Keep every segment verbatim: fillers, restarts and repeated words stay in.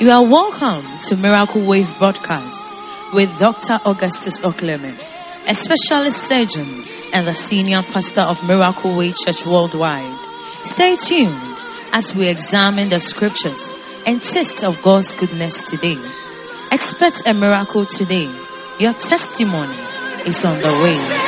You are welcome to Miracle Wave Broadcast with Doctor Augustus Okleme, a specialist surgeon and the senior pastor of Miracle Wave Church Worldwide. Stay tuned as we examine the scriptures and taste of God's goodness today. Expect a miracle today. Your testimony is on the way.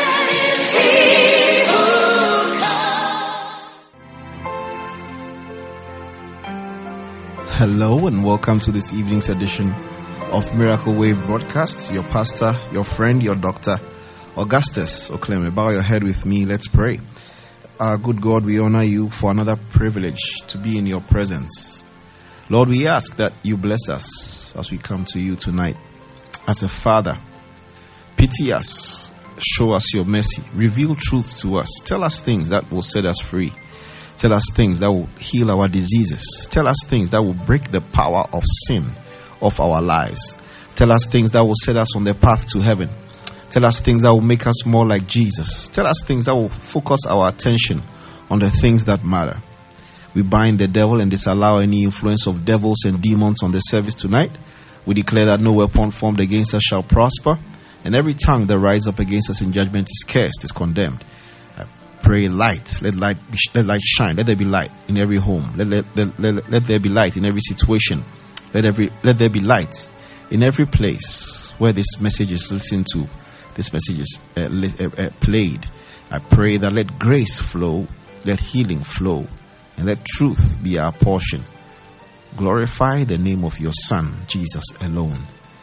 Hello and welcome to this evening's edition of Miracle Wave Broadcasts. Your pastor, your friend, your doctor, Augustus Okleme. Bow your head with me. Let's pray. Our good God, we honor you for another privilege to be in your presence. Lord, we ask that you bless us as we come to you tonight. As a father, pity us, show us your mercy, reveal truth to us, tell us things that will set us free. Tell us things that will heal our diseases. Tell us things that will break the power of sin of our lives. Tell us things that will set us on the path to heaven. Tell us things that will make us more like Jesus. Tell us things that will focus our attention on the things that matter. We bind the devil and disallow any influence of devils and demons on the service tonight. We declare that no weapon formed against us shall prosper, and every tongue that rises up against us in judgment is cursed, is condemned. Pray light. Let light be, let light shine. Let there be light in every home. Let, let, let, let, let there be light in every situation. Let every let there be light in every place where this message is listened to. This message is uh, uh, uh, played. I pray that let grace flow, let healing flow, and let truth be our portion. Glorify the name of your Son, Jesus alone.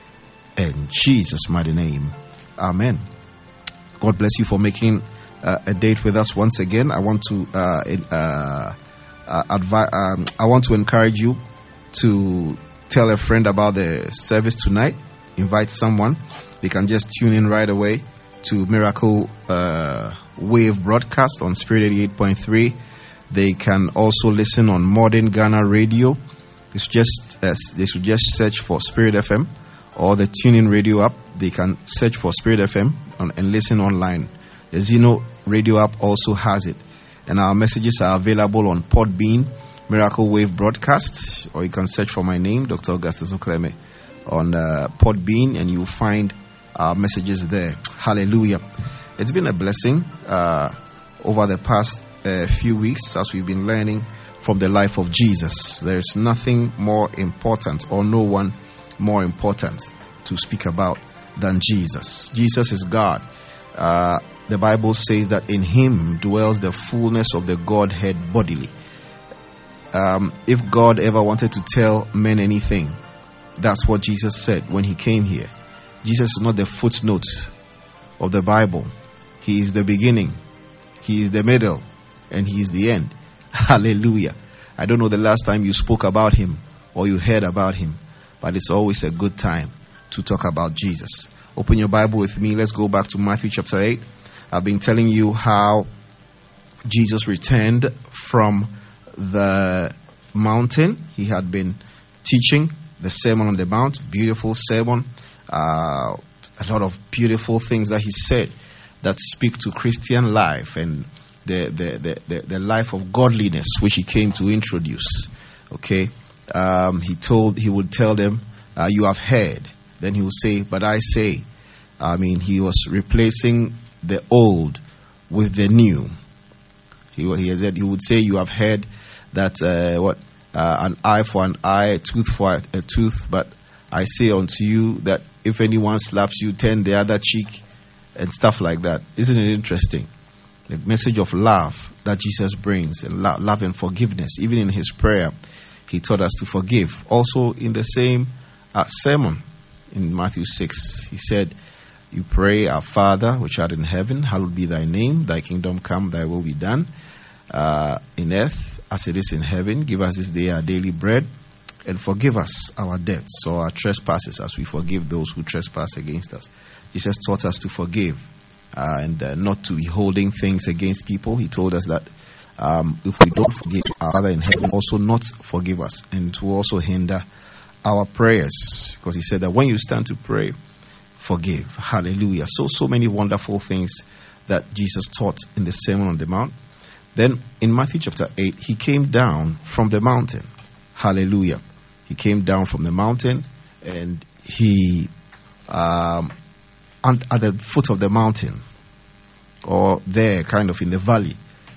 In Jesus' mighty name. Amen. God bless you for making Uh, a date with us once again. I want to uh, uh, uh, advise. Um, I want to encourage you to tell a friend about the service tonight. Invite someone. They can just tune in right away to Miracle uh, Wave Broadcast on Spirit eighty-eight point three. They can also listen on Modern Ghana Radio. They should just uh, they should just search for Spirit F M, or the TuneIn Radio app. They can search for Spirit F M on, and listen online. The Zeno radio app also has it. And our messages are available on Podbean, Miracle Wave Broadcast, or you can search for my name, Doctor Augustus Okleme, on uh, Podbean, and you'll find our messages there. Hallelujah. It's been a blessing uh, over the past uh, few weeks as we've been learning from the life of Jesus. There's nothing more important, or no one more important to speak about than Jesus. Jesus is God. Uh, the Bible says that in him dwells the fullness of the Godhead bodily. Um, if God ever wanted to tell men anything, that's what Jesus said when he came here. Jesus is not the footnote of the Bible. He is the beginning, he is the middle, and he is the end. Hallelujah. I don't know the last time you spoke about him or you heard about him, but it's always a good time to talk about Jesus. Open your Bible with me. Let's go back to Matthew chapter eight. I've been telling you how Jesus returned from the mountain. He had been teaching the Sermon on the Mount, beautiful sermon, uh, a lot of beautiful things that he said that speak to Christian life and the the, the, the, the life of godliness which he came to introduce. Okay, um, he told he would tell them, uh, "You have heard." Then he would say, "But I say." I mean, he was replacing the old with the new. He he said he would say, "You have heard that uh, what uh, an eye for an eye, a tooth for a, a tooth. But I say unto you that if anyone slaps you, turn the other cheek," and stuff like that. Isn't it interesting? The message of love that Jesus brings, and love, love and forgiveness. Even in his prayer, he taught us to forgive. Also, in the same uh, sermon in Matthew six, he said, "You pray, our Father, which art in heaven, hallowed be thy name. Thy kingdom come, thy will be done, uh, in earth as it is in heaven. Give us this day our daily bread, and forgive us our debts or our trespasses as we forgive those who trespass against us." Jesus taught us to forgive uh, and uh, not to be holding things against people. He told us that um, if we don't forgive, our Father in heaven also not forgive us, and to also hinder our prayers, because he said that when you stand to pray, forgive. Hallelujah. So, so many wonderful things that Jesus taught in the Sermon on the Mount. Then in Matthew chapter eight, he came down from the mountain. Hallelujah. he came down from the mountain, and he, um, at the foot of the mountain, or there, kind of in the valley,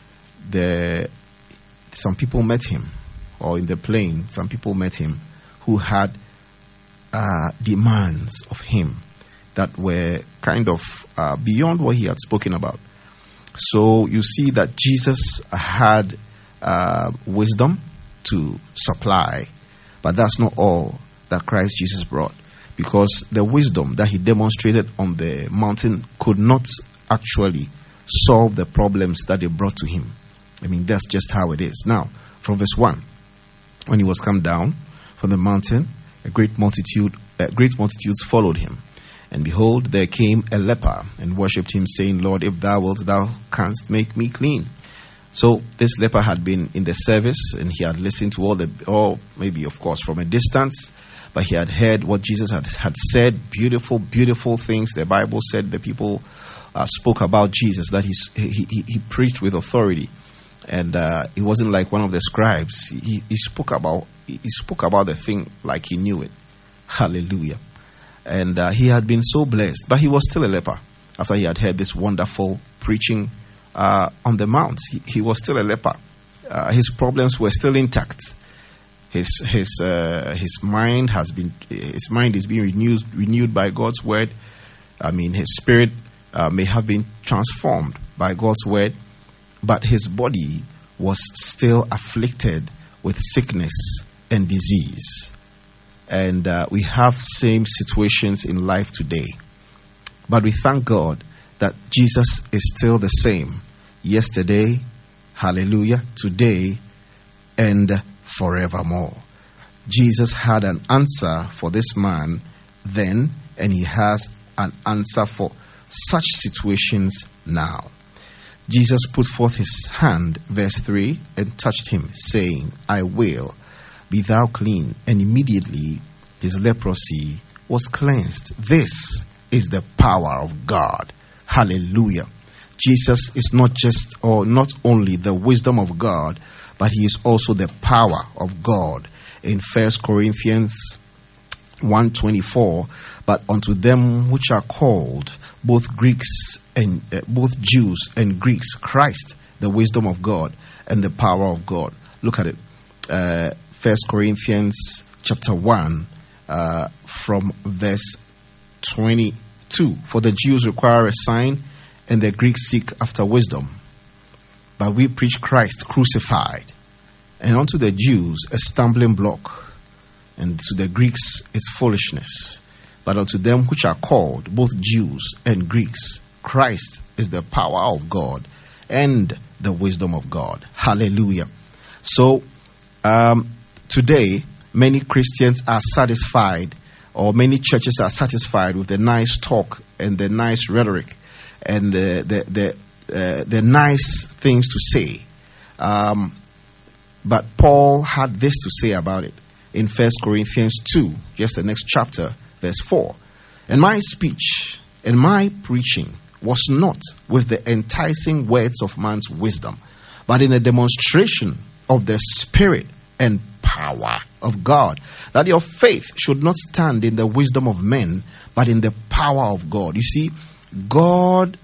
there, some people met him, or in the plain, some people met him who had uh, demands of him that were kind of uh, beyond what he had spoken about. So you see that Jesus had uh, wisdom to supply, but that's not all that Christ Jesus brought, because the wisdom that he demonstrated on the mountain could not actually solve the problems that they brought to him. I mean, that's just how it is. Now, from verse one, when he was come down from the mountain, a great multitude, uh, great multitudes followed him. And behold, there came a leper and worshipped him, saying, Lord, if thou wilt, thou canst make me clean. So this leper had been in the service, and he had listened to all the, or maybe, of course, from a distance, but he had heard what Jesus had, had said, beautiful, beautiful things. The Bible said the people uh, spoke about Jesus, that he, he, he, he preached with authority. And uh, it wasn't like one of the scribes. He, he spoke about he spoke about the thing like he knew it. Hallelujah. And uh, he had been so blessed, but he was still a leper after he had heard this wonderful preaching uh, on the mount. He, he was still a leper. Uh, his problems were still intact. His his uh, his mind has been his mind is being renewed renewed by God's word. I mean, his spirit uh, may have been transformed by God's word, but his body was still afflicted with sickness and disease. And uh, we have same situations in life today. But we thank God that Jesus is still the same yesterday, hallelujah, today, and forevermore. Jesus had an answer for this man then, and he has an answer for such situations now. Jesus put forth his hand, verse three, and touched him, saying, I will, be thou clean. And immediately his leprosy was cleansed. This is the power of God. Hallelujah. Jesus is not just, or not only the wisdom of God, but he is also the power of God. In First Corinthians one twenty-four, but unto them which are called, both Greeks and uh, both Jews and Greeks, Christ, the wisdom of God and the power of God. Look at it. Uh, First Corinthians chapter one, uh, from verse twenty-two. For the Jews require a sign, and the Greeks seek after wisdom. But we preach Christ crucified, and unto the Jews a stumbling block, and to the Greeks it's foolishness. But unto them which are called, both Jews and Greeks, Christ is the power of God and the wisdom of God. Hallelujah. So, um, today, many Christians are satisfied, or many churches are satisfied with the nice talk and the nice rhetoric and uh, the the uh, the nice things to say. Um, but Paul had this to say about it in First Corinthians two, just the next chapter, verse four. And my speech and my preaching was not with the enticing words of man's wisdom, but in a demonstration of the Spirit and power of God, that your faith should not stand in the wisdom of men, but in the power of God. You see, God,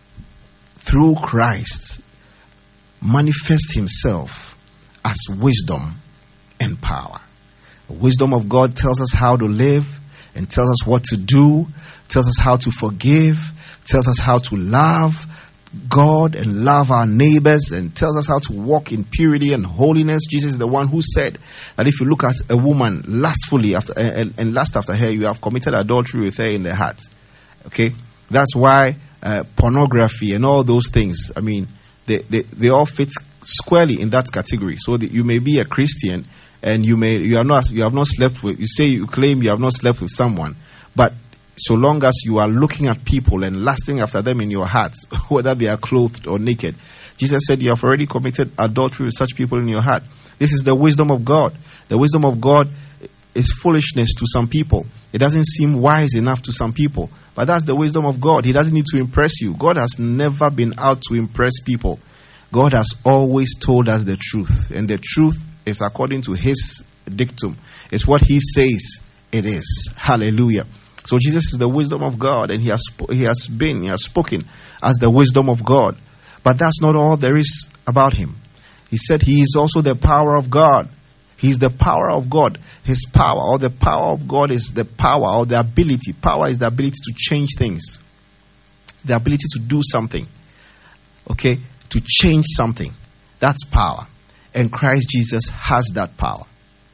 through Christ, manifests himself as wisdom and power. The wisdom of God tells us how to live and tells us what to do, tells us how to forgive, tells us how to love God and love our neighbors, and tells us how to walk in purity and holiness. Jesus is the one who said that if you look at a woman lustfully after and, and lust after her, you have committed adultery with her in the heart. Okay, that's why uh, pornography and all those things, I mean, they, they they all fit squarely in that category. So that you may be a Christian and you may you are not you have not slept with, you say you claim you have not slept with someone, but so long as you are looking at people and lusting after them in your heart, whether they are clothed or naked, Jesus said you have already committed adultery with such people in your heart. This is the wisdom of God. The wisdom of God is foolishness to some people. It doesn't seem wise enough to some people. But that's the wisdom of God. He doesn't need to impress you. God has never been out to impress people. God has always told us the truth. And the truth is according to his dictum. It's what he says it is. Hallelujah. So Jesus is the wisdom of God, and he has he has been, he has spoken as the wisdom of God. But that's not all there is about him. He said he is also the power of God. He's the power of God. His power, or the power of God, is the power or the ability. Power is the ability to change things. The ability to do something. Okay? To change something. That's power. And Christ Jesus has that power.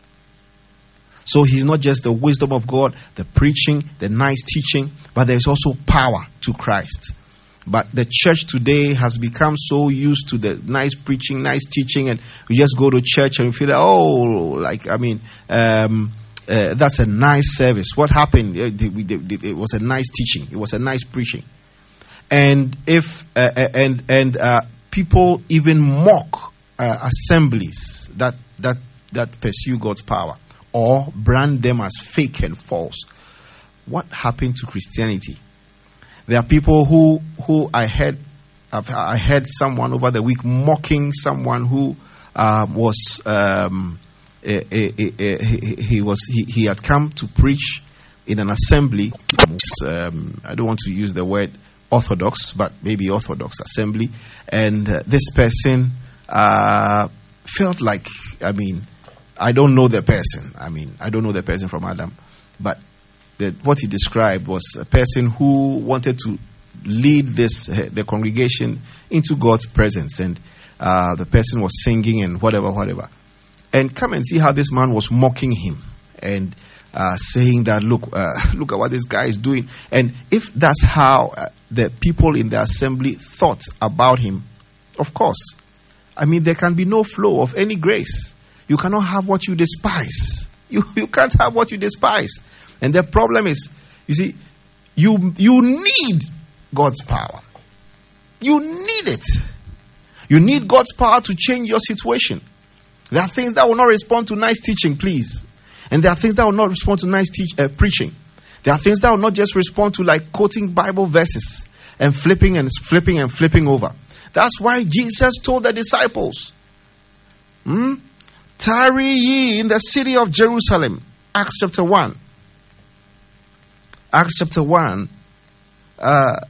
So he's not just the wisdom of God, the preaching, the nice teaching, but there's also power to Christ. But the church today has become so used to the nice preaching, nice teaching, and we just go to church and we feel like, oh, like, I mean, um, uh, that's a nice service. What happened? It, it, it was a nice teaching. It was a nice preaching. And if, uh, and, and, uh, people even mock, uh, assemblies that, that, that pursue God's power, or brand them as fake and false. What happened to Christianity? There are people who, who I heard, I heard someone over the week mocking someone who uh, was, um, a, a, a, a, he, he was, he, he had come to preach in an assembly. Um, I don't want to use the word orthodox, but maybe orthodox assembly. And uh, this person uh, felt like, I mean, I don't know the person. I mean, I don't know the person from Adam, but the, what he described was a person who wanted to lead this uh, the congregation into God's presence, and uh, the person was singing and whatever, whatever. And come and see how this man was mocking him and uh, saying that, look, uh, look at what this guy is doing. And if that's how uh, the people in the assembly thought about him, of course, I mean, there can be no flow of any grace. You cannot have what you despise. You, you can't have what you despise. And the problem is, you see, you, you need God's power. You need it. You need God's power to change your situation. There are things that will not respond to nice teaching, please. And there are things that will not respond to nice teach, uh, preaching. There are things that will not just respond to like quoting Bible verses and flipping and flipping and flipping over. That's why Jesus told the disciples, hmm? Tarry ye in the city of Jerusalem. Acts chapter one. Acts chapter one. Uh,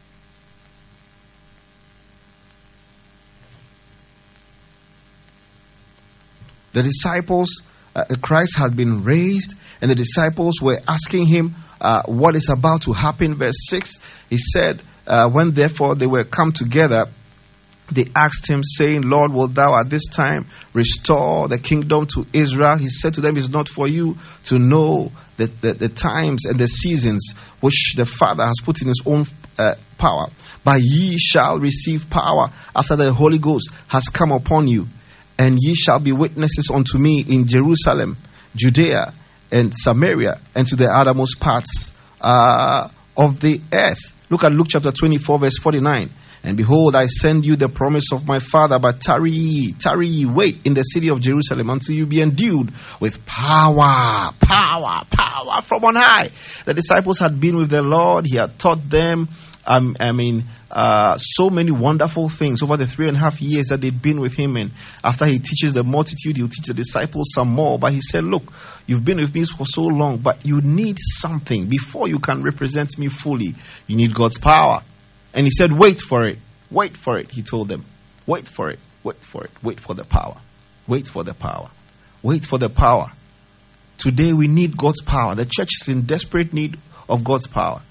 the disciples, uh, Christ had been raised, and the disciples were asking him uh, what is about to happen. Verse six, he said, uh, when therefore they were come together, they asked him, saying, Lord, wilt thou at this time restore the kingdom to Israel? He said to them, it's not for you to know the, the, the times and the seasons which the Father has put in his own uh, power. But ye shall receive power after the Holy Ghost has come upon you. And ye shall be witnesses unto me in Jerusalem, Judea, and Samaria, and to the uttermost parts uh, of the earth. Look at Luke chapter twenty-four, verse forty-nine. And behold, I send you the promise of my Father, but tarry ye, tarry ye, wait in the city of Jerusalem until you be endued with power, power, power from on high. The disciples had been with the Lord. He had taught them, um, I mean, uh, so many wonderful things over the three and a half years that they'd been with him. And after he teaches the multitude, he'll teach the disciples some more. But he said, look, you've been with me for so long, but you need something before you can represent me fully. You need God's power. And he said, wait for it. Wait for it, he told them. Wait for it. Wait for it. Wait for the power. Wait for the power. Wait for the power. Today we need God's power. The church is in desperate need of God's power.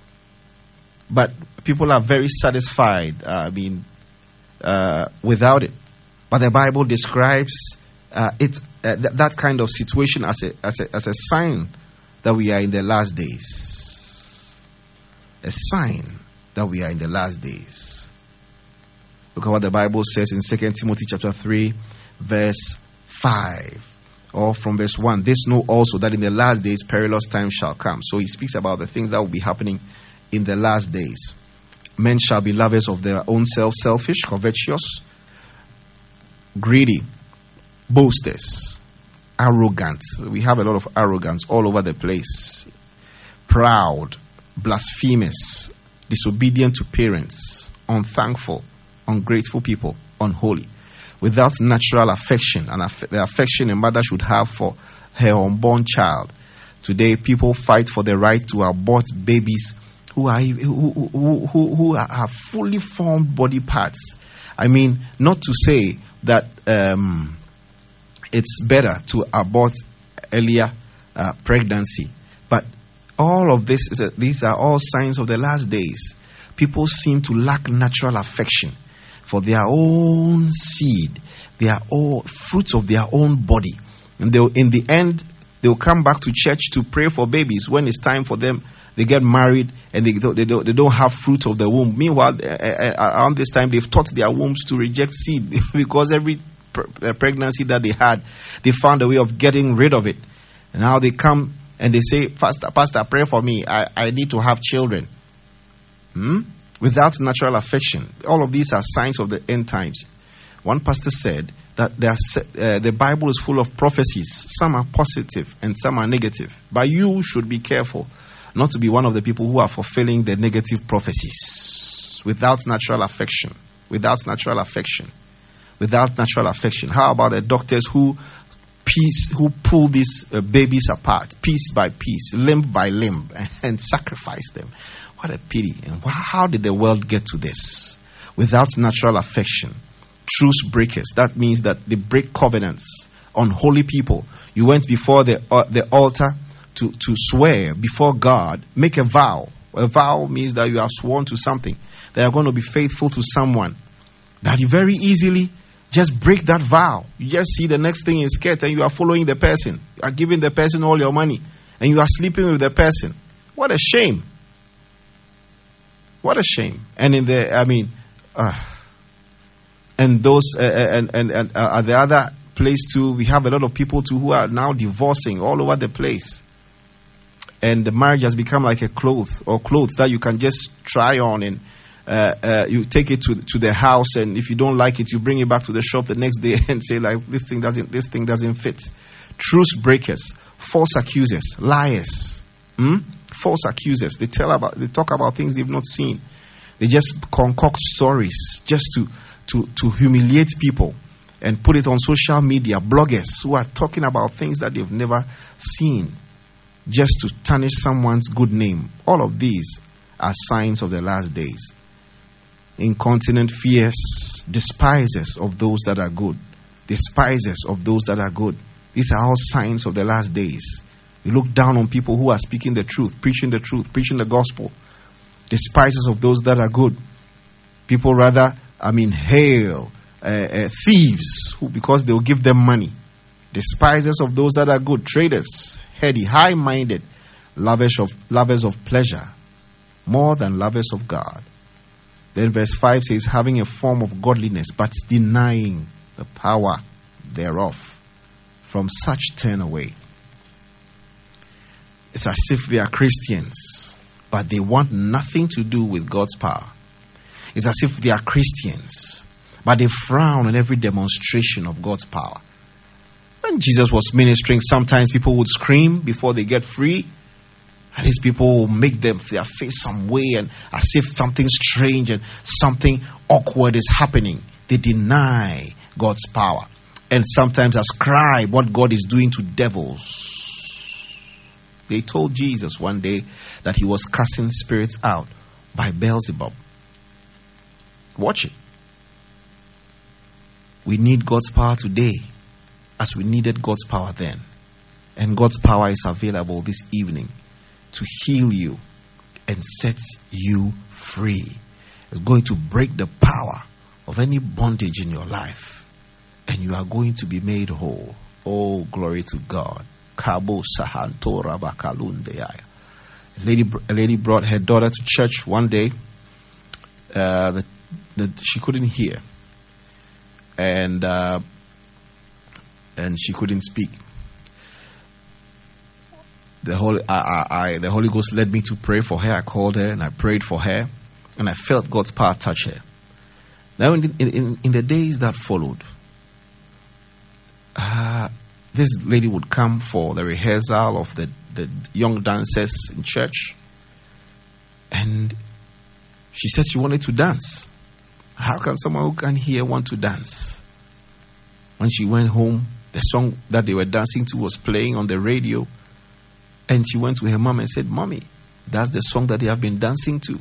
But people are very satisfied, uh, I mean, uh, without it. But the Bible describes uh, it, uh, th- that kind of situation as a, as a as a sign that we are in the last days. A sign that we are in the last days. Look at what the Bible says in Second Timothy chapter three, verse five. Or from verse one. This know also that in the last days perilous times shall come. So he speaks about the things that will be happening in the last days. Men shall be lovers of their own self, selfish, covetous, greedy, boasters, arrogant. We have a lot of arrogance all over the place. Proud, blasphemous, disobedient to parents, unthankful, ungrateful people, unholy. without natural affection and aff- the affection a mother should have for her unborn child. Today, people fight for the right to abort babies who are who, who, who, who have fully formed body parts. I mean, not to say that um, it's better to abort earlier uh, pregnancy, but all of this is a, these are all signs of the last days. People seem to lack natural affection for their own seed, their own fruits of their own body, and they'll, in the end, they'll come back to church to pray for babies. When it's time for them, they get married and they don't, they don't, they don't have fruit of the womb. Meanwhile, uh, uh, around this time, they've taught their wombs to reject seed because every pre- uh, pregnancy that they had, they found a way of getting rid of it. And now they come and they say, Pastor, Pastor, pray for me. I, I need to have children. Hmm? Without natural affection. All of these are signs of the end times. One pastor said that there are, uh, the Bible is full of prophecies. Some are positive and some are negative. But you should be careful not to be one of the people who are fulfilling the negative prophecies. Without natural affection. Without natural affection. Without natural affection. How about the doctors who piece, who pull these uh, babies apart, piece by piece, limb by limb, and sacrifice them? What a pity. And how did the world get to this? Without natural affection. Truce breakers. That means that they break covenants. Unholy people. You went before the uh, the altar to, to swear before God. Make a vow. A vow means that you have sworn to something. That you're going to be faithful to someone. That you very easily just break that vow. You just see the next thing in skirt and you are following the person. You are giving the person all your money. And you are sleeping with the person. What a shame. What a shame. And in the, I mean, uh, and those, uh, and, and, and uh, at the other place too, we have a lot of people too who are now divorcing all over the place. And the marriage has become like a cloth or clothes that you can just try on, and uh, uh, you take it to to the house, and if you don't like it, you bring it back to the shop the next day and say like, this thing doesn't, this thing doesn't fit. Truce breakers, false accusers, liars. Hmm? False accusers. They tell about, they talk about things they've not seen. They just concoct stories just to, to, to humiliate people and put it on social media. Bloggers who are talking about things that they've never seen just to tarnish someone's good name. All of these are signs of the last days. Incontinent fears, despisers of those that are good. Despisers of those that are good. These are all signs of the last days. You look down on people who are speaking the truth, preaching the truth, preaching the gospel. Despisers of those that are good. People rather, I mean, hail uh, uh, thieves who, because they will give them money. Despisers of those that are good. Traders, heady, high-minded, lovers of, lovers of pleasure, more than lovers of God. Then verse five says, having a form of godliness, but denying the power thereof. From such turn away. It's as if they are Christians, but they want nothing to do with God's power. It's as if they are Christians, but they frown on every demonstration of God's power. When Jesus was ministering, sometimes people would scream before they get free. And these people will make them their face some way, and as if something strange and something awkward is happening. They deny God's power and sometimes ascribe what God is doing to devils. They told Jesus one day that he was casting spirits out by Beelzebub. Watch it. We need God's power today as we needed God's power then. And God's power is available this evening to heal you and set you free. It's going to break the power of any bondage in your life, and you are going to be made whole. Oh, glory to God. Kabo Sahantora Bakalundeaya. A lady, a lady brought her daughter to church one day. Uh, the, the, she couldn't hear, and uh, and she couldn't speak. The Holy, I, I, I, the Holy Ghost led me to pray for her. I called her and I prayed for her, and I felt God's power touch her. Now, in the, in, in the days that followed, uh, this lady would come for the rehearsal of the, the young dancers in church, and she said she wanted to dance. How can someone who can hear want to dance? When she went home, the song that they were dancing to was playing on the radio. And she went to her mom and said, Mommy, that's the song that they have been dancing to.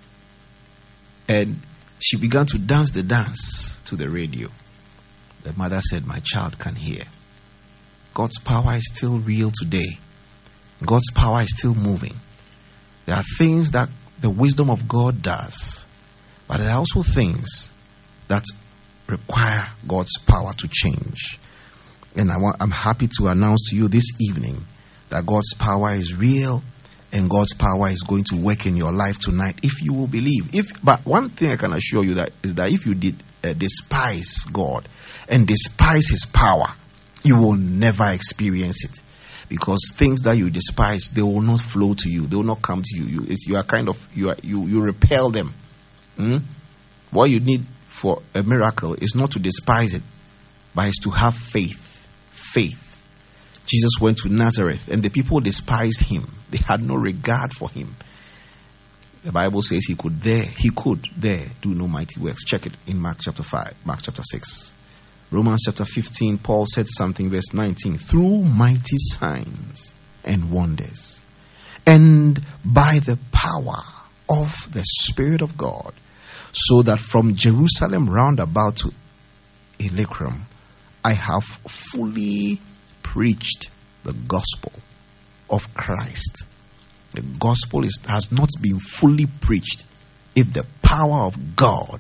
And she began to dance the dance to the radio. The mother said, my child can hear. God's power is still real today. God's power is still moving. There are things that the wisdom of God does, but there are also things that require God's power to change. And I want, I'm happy to announce to you this evening that God's power is real and God's power is going to work in your life tonight if you will believe. If, but one thing I can assure you that is that if you did uh, despise God and despise His power, you will never experience it. Because things that you despise, they will not flow to you. They will not come to you. You, it's, you are kind of you are, you you repel them. Hmm? What you need for a miracle is not to despise it, but is to have faith. Faith. Jesus went to Nazareth, and the people despised him. They had no regard for him. The Bible says he could there, he could there do no mighty works. Check it in Mark chapter five, Mark chapter six. Romans chapter fifteen, Paul said something, verse nineteen, through mighty signs and wonders, and by the power of the Spirit of God, so that from Jerusalem round about to Illyricum, I have fully preached the gospel of Christ. The gospel is, has not been fully preached if the power of God,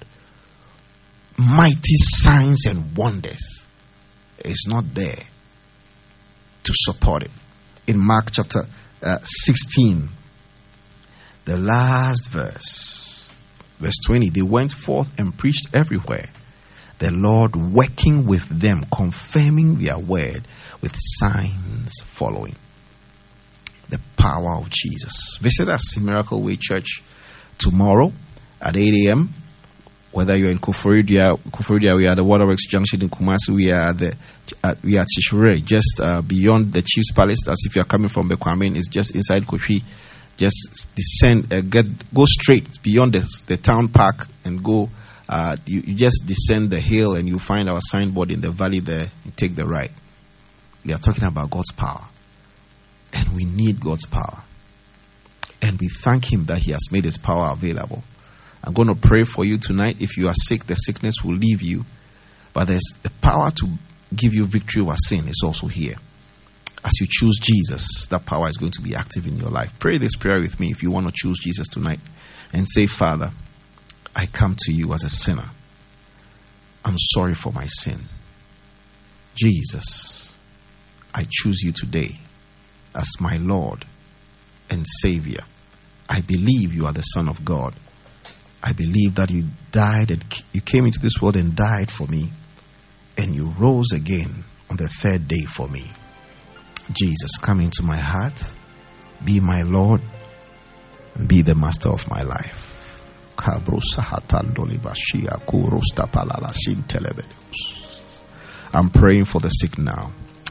mighty signs and wonders, is not there to support it. In Mark chapter uh, sixteen, the last verse, verse twenty, they went forth and preached everywhere, the Lord working with them, confirming their word with signs following. The power of Jesus. Visit us in Miracle Way Church tomorrow at eight a.m. Whether you're in Koforidua, Koforidua, we are at the Waterworks Junction in Kumasi. We are at the at, we are at Shishure, just uh, beyond the Chief's Palace. As if you are coming from Bekwame, it's just inside Kofi. Just descend, uh, get go straight beyond the, the town park and go. Uh, you, you just descend the hill and you find our signboard in the valley there. You take the right. We are talking about God's power, and we need God's power, and we thank Him that He has made His power available. I'm going to pray for you tonight. If you are sick, the sickness will leave you. But there's the power to give you victory over sin is also here. As you choose Jesus, that power is going to be active in your life. Pray this prayer with me if you want to choose Jesus tonight. And say, Father, I come to you as a sinner. I'm sorry for my sin. Jesus, I choose you today as my Lord and Savior. I believe you are the Son of God. I believe that you died and you came into this world and died for me, and you rose again on the third day for me. Jesus, come into my heart, be my Lord, and be the master of my life. I'm praying for the sick now.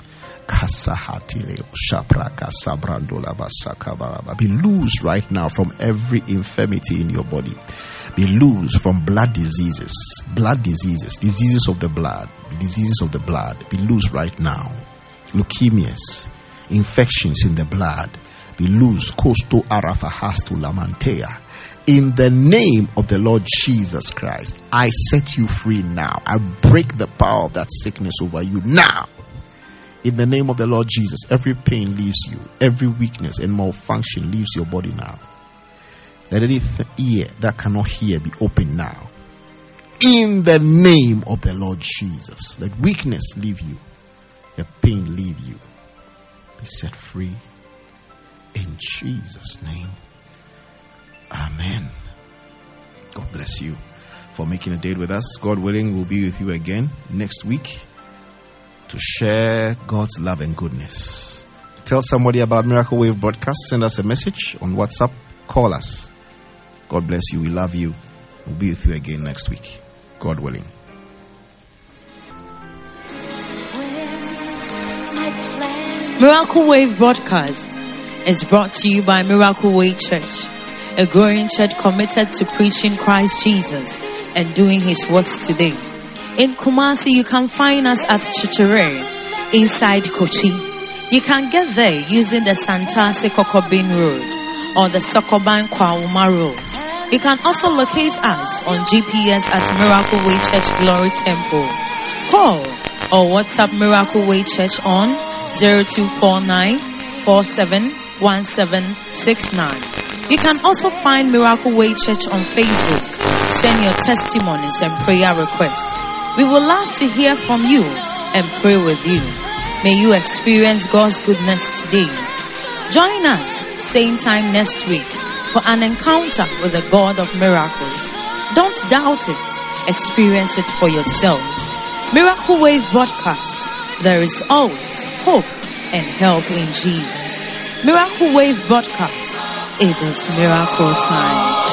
Be loose right now from every infirmity in your body. Be loose from blood diseases, blood diseases, diseases of the blood, diseases of the blood. Be loose right now. Leukemias, infections in the blood. Be loose. Kosto arafa hastu lamantea. In the name of the Lord Jesus Christ, I set you free now. I break the power of that sickness over you now. In the name of the Lord Jesus, every pain leaves you. Every weakness and malfunction leaves your body now. Let any ear that cannot hear be open now. In the name of the Lord Jesus, let weakness leave you. Let pain leave you. Be set free. In Jesus' name. Amen. God bless you for making a date with us. God willing, we'll be with you again next week to share God's love and goodness. Tell somebody about Miracle Wave Broadcast. Send us a message on WhatsApp. Call us. God bless you. We love you. We'll be with you again next week. God willing. Miracle Wave Broadcast is brought to you by Miracle Way Church, a growing church committed to preaching Christ Jesus and doing His works today. In Kumasi, you can find us at Chichire, inside Kochi. You can get there using the Santase Kokobin Road or the Sokoban Kwauma Road. You can also locate us on G P S at Miracle Way Church Glory Temple. Call or WhatsApp Miracle Way Church on zero two four nine, four seven one seven six nine. You can also find Miracle Way Church on Facebook. Send your testimonies and prayer requests. We would love to hear from you and pray with you. May you experience God's goodness today. Join us same time next week for an encounter with the God of miracles. Don't doubt it. Experience it for yourself. Miracle Wave Broadcast. There is always hope and help in Jesus. Miracle Wave Broadcast. It is miracle time.